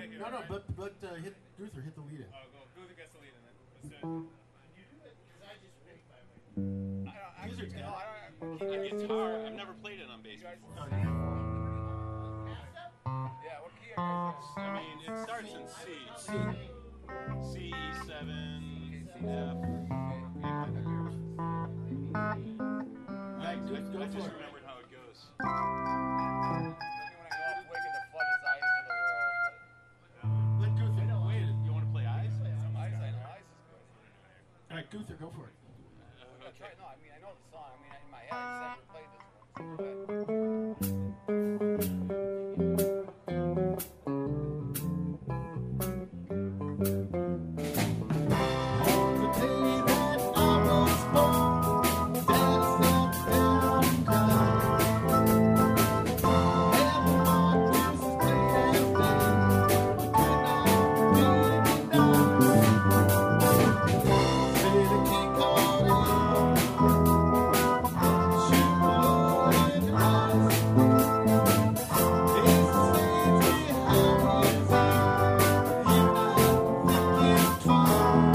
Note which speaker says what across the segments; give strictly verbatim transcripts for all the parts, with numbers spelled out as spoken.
Speaker 1: right here.
Speaker 2: No, no,
Speaker 1: right?
Speaker 2: but but uh, hit Guther, hit the lead in.
Speaker 1: Oh, go. Guther gets the lead in it. Let's do it. I don't, I,
Speaker 2: These are
Speaker 1: no,
Speaker 2: ten.
Speaker 1: I don't,
Speaker 3: On guitar, I've never played it on bass before.
Speaker 2: Oh, yeah.
Speaker 1: yeah, what key are you guys
Speaker 3: I mean, it starts in C.
Speaker 2: C.
Speaker 3: C, E seven, F.
Speaker 1: in?
Speaker 3: I,
Speaker 2: Right,
Speaker 3: I,
Speaker 2: go- go
Speaker 3: I
Speaker 2: for
Speaker 3: just
Speaker 2: it.
Speaker 3: remembered how it goes.
Speaker 1: When I go off wicked, the floodest eyes in the world.
Speaker 2: Let Guther.
Speaker 3: Wait, you want to play eyes?
Speaker 1: But ice, I know ice is good.
Speaker 2: All right, Guther, go for it.
Speaker 3: Uh,
Speaker 1: I
Speaker 3: okay.
Speaker 1: try, no, I mean, I know the song. I mean, in my head, I just never played this one. But
Speaker 2: On the day that I was born, Dad sat down and cried. Never mind Jesus played and played, but could not be denied. Say the king called in, shoot low in the eyes. It's the same behind his eye, he might think it twice.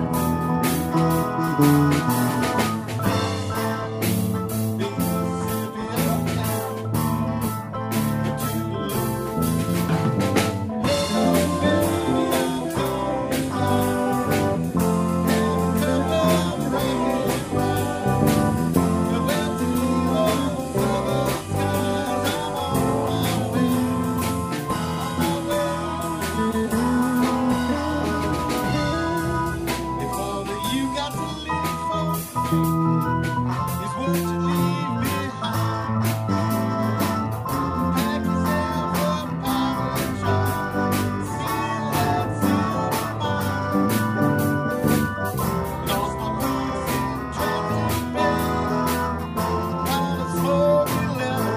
Speaker 2: If all that you got to live for is what you leave behind, pack yourself up, pile and try, seal that silver mine. Lost my roots in Georgia Bay, out of smoky leather,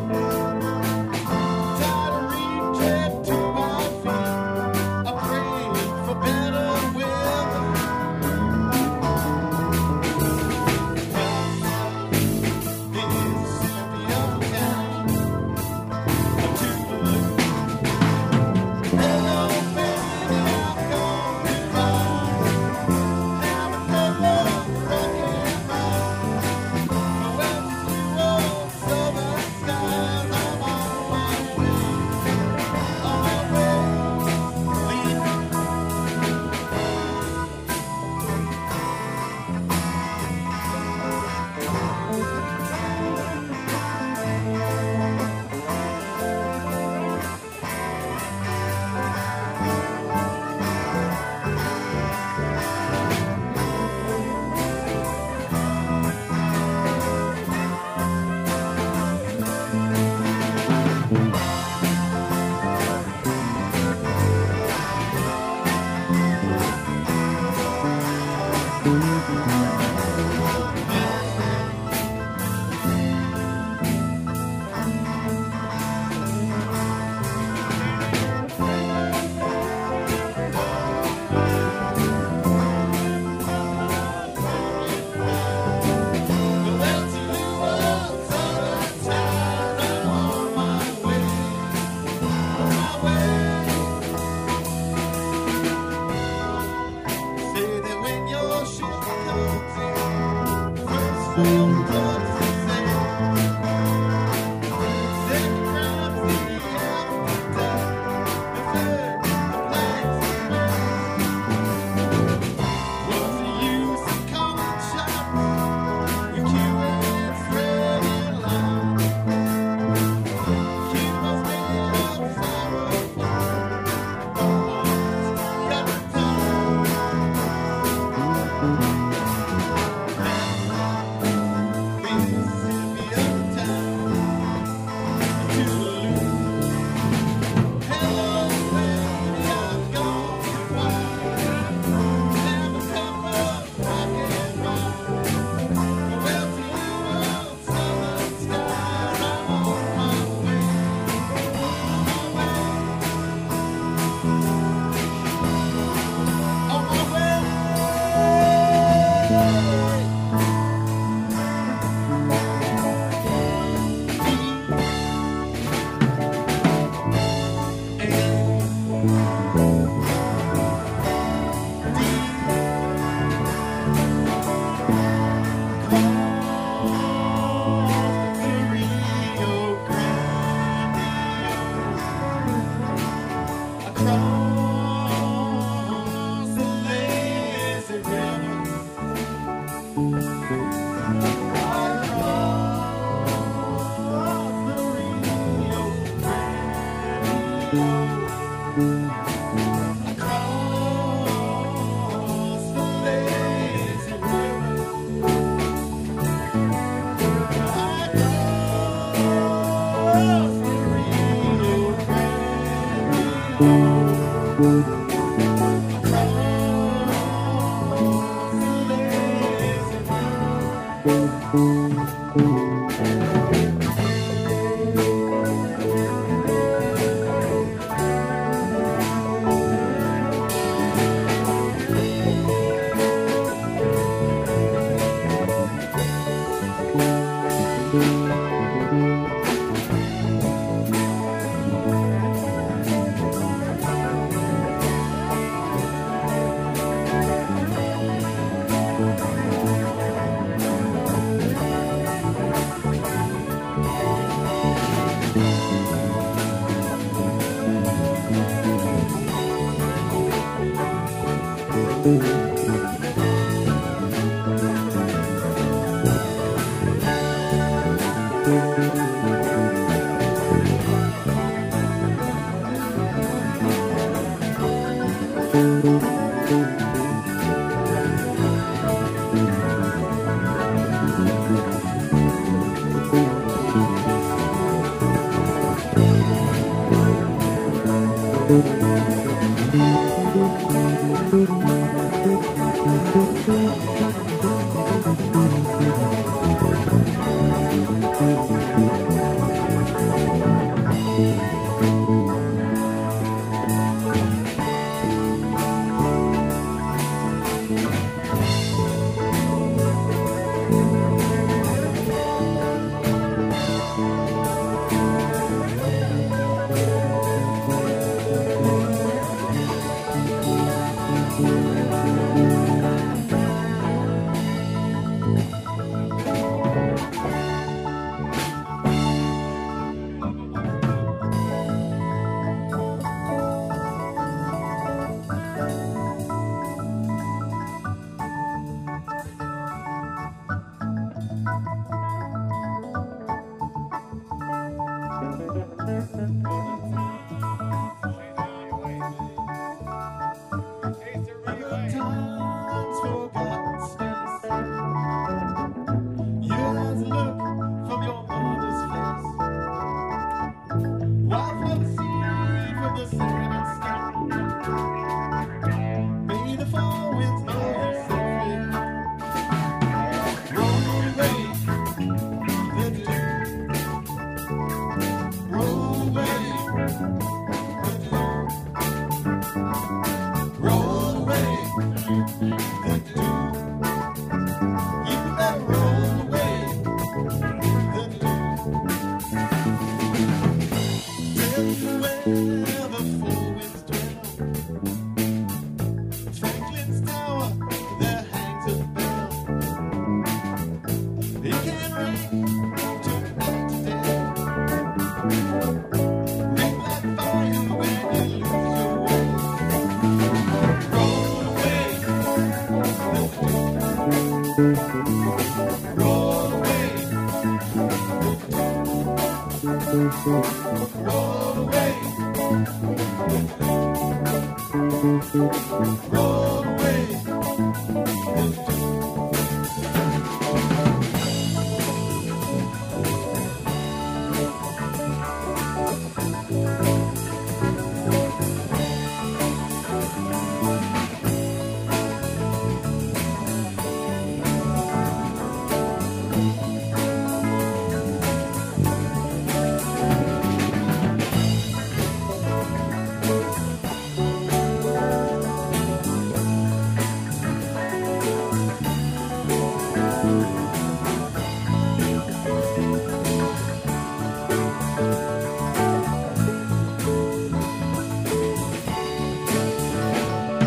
Speaker 2: tired of retread to my feet, I prayed for better weather. Say that when your ship comes in, first film comes to sail. Second grabs the aftertime, the third the flags raise. What's the use of calling shots with Q and Fred in line? Cuba's made of styrofoam, got the time. Be Thank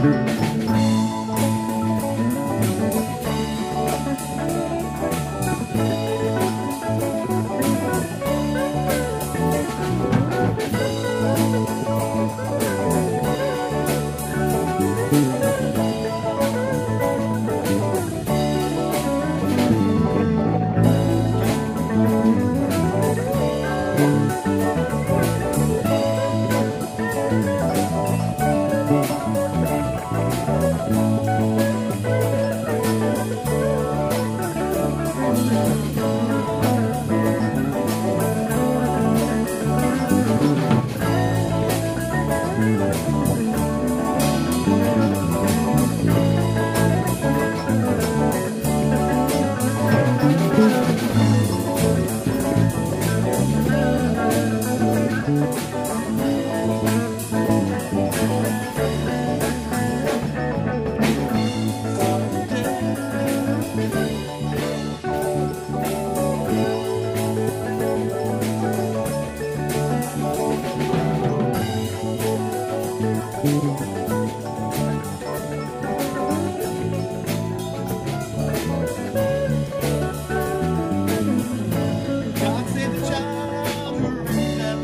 Speaker 2: God save the child who rings that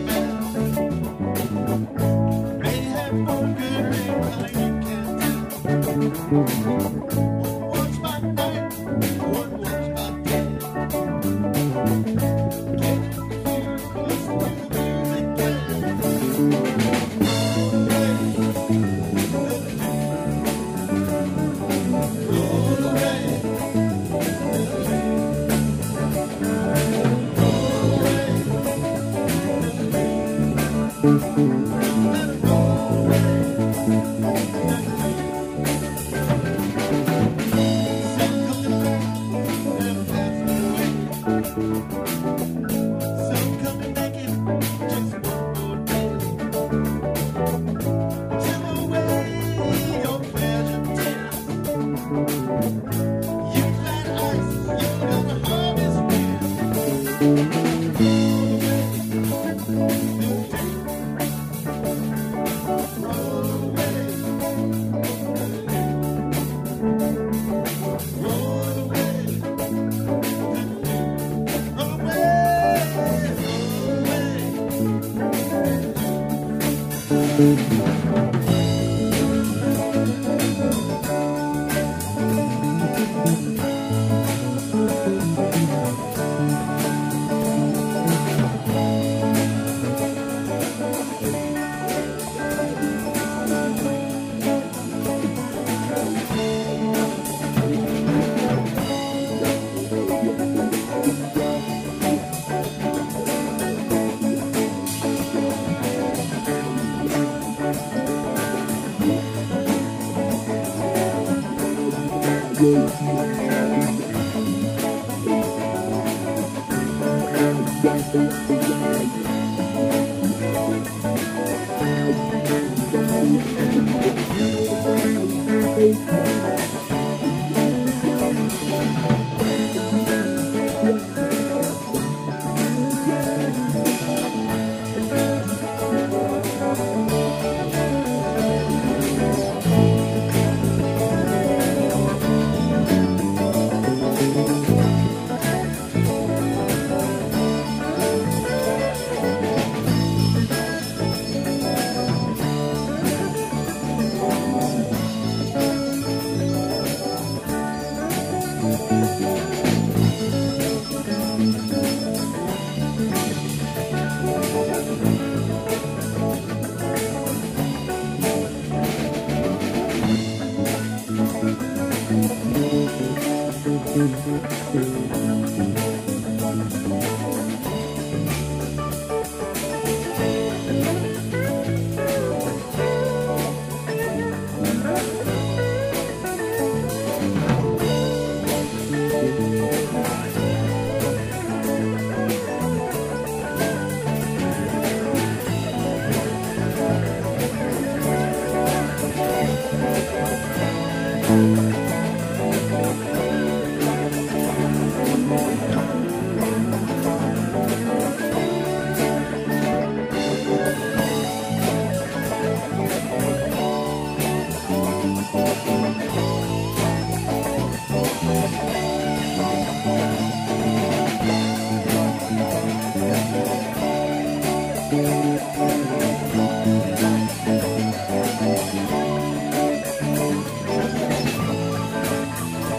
Speaker 2: bell. May have one good name, how you can tell. One was by night, one was by day. Get confused, listen to the music roll away.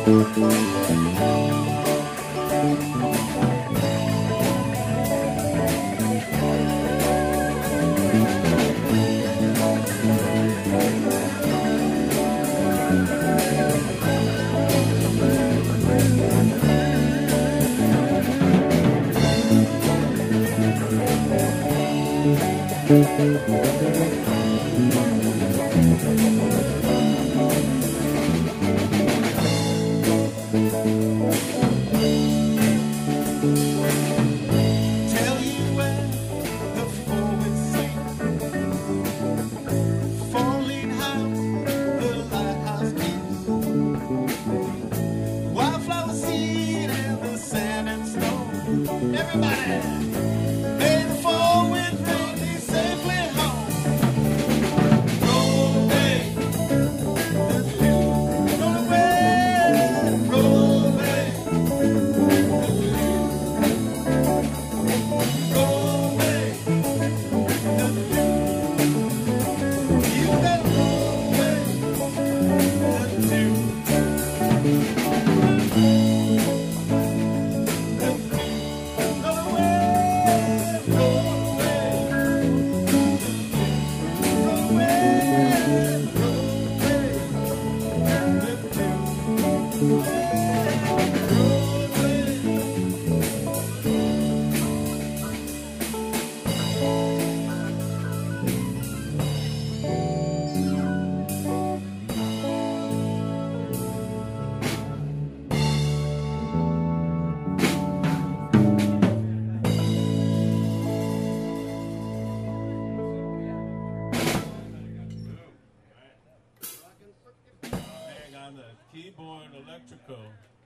Speaker 2: Tell you where the forward sing, falling high, the lighthouse keeps, wildflower seed and the sand and snow. Everybody, may the forward bring me safely home. Roll away, roll away, roll away.
Speaker 4: Hang on the keyboard electrical.